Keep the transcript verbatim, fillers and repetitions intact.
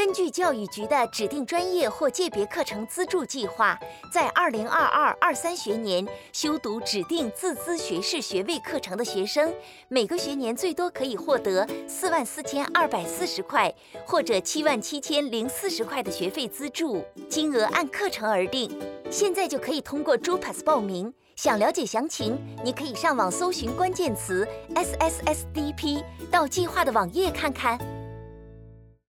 根据教育局的指定专业或界别课程资助计划，在二零二二二三学年修读指定自资学士学位课程的学生，每个学年最多可以获得四万四千二百四十块或者七万七千零四十块的学费资助，金额按课程而定。现在就可以通过 JUPAS 报名。想了解详情，你可以上网搜寻关键词 S S S D P， 到计划的网页看看。